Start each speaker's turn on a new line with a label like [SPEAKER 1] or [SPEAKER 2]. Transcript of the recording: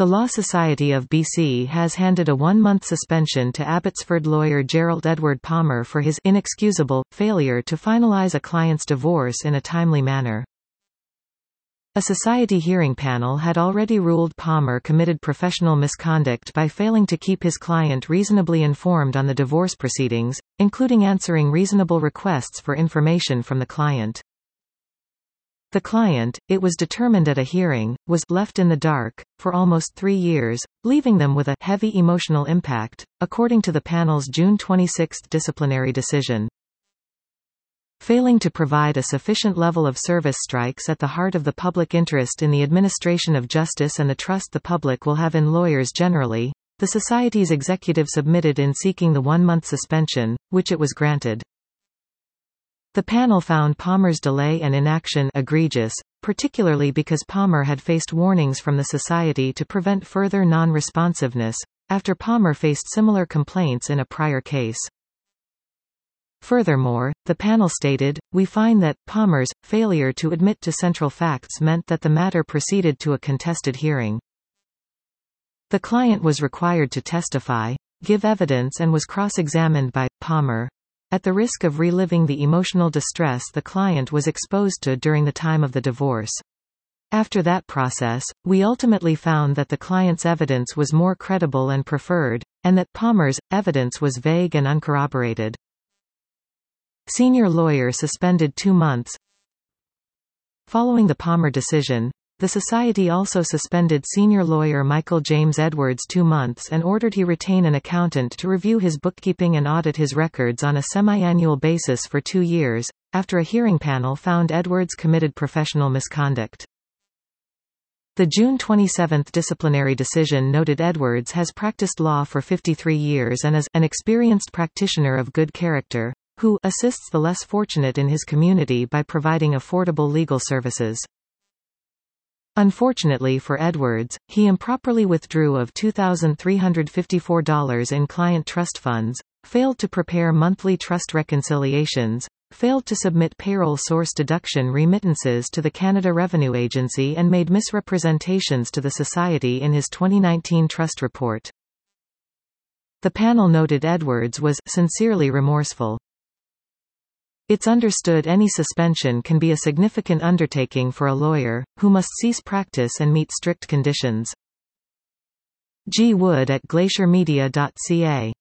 [SPEAKER 1] The Law Society of BC has handed a 1-month suspension to Abbotsford lawyer Gerald Edward Palmer for his inexcusable failure to finalize a client's divorce in a timely manner. A society hearing panel had already ruled Palmer committed professional misconduct by failing to keep his client reasonably informed on the divorce proceedings, including answering reasonable requests for information from the client. The client, it was determined at a hearing, was left in the dark for almost 3 years, leaving them with a heavy emotional impact, according to the panel's June 26 disciplinary decision. Failing to provide a sufficient level of service strikes at the heart of the public interest in the administration of justice and the trust the public will have in lawyers generally, the Society's executive submitted in seeking the 1-month suspension, which it was granted. The panel found Palmer's delay and inaction egregious, particularly because Palmer had faced warnings from the Society to prevent further non-responsiveness, after Palmer faced similar complaints in a prior case. Furthermore, the panel stated, "We find that Palmer's failure to admit to central facts meant that the matter proceeded to a contested hearing. The client was required to testify, give evidence and was cross-examined by Palmer, at the risk of reliving the emotional distress the client was exposed to during the time of the divorce. After that process, we ultimately found that the client's evidence was more credible and preferred, and that Palmer's evidence was vague and uncorroborated." Senior lawyer suspended 2 months. Following the Palmer decision, the Society also suspended senior lawyer Michael James Edwards 2 months and ordered he retain an accountant to review his bookkeeping and audit his records on a semi-annual basis for 2 years, after a hearing panel found Edwards committed professional misconduct. The June 27 disciplinary decision noted Edwards has practiced law for 53 years and is an experienced practitioner of good character, who assists the less fortunate in his community by providing affordable legal services. Unfortunately for Edwards, he improperly withdrew of $2,354 in client trust funds, failed to prepare monthly trust reconciliations, failed to submit payroll source deduction remittances to the Canada Revenue Agency and made misrepresentations to the Society in his 2019 trust report. The panel noted Edwards was sincerely remorseful. It's understood any suspension can be a significant undertaking for a lawyer, who must cease practice and meet strict conditions. G. Wood at glaciermedia.ca